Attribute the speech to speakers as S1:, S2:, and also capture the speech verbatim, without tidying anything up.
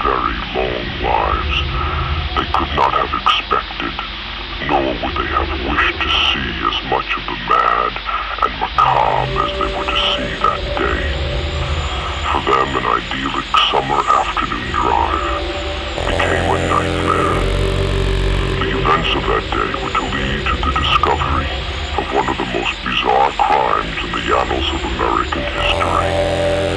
S1: very long lives they could not have expected, nor would they have wished to see as much of the mad and macabre as they were to see that day. For them, an idyllic summer afternoon drive became a nightmare. The events of that day were to lead to the discovery of one of the most bizarre crimes in the annals of American history.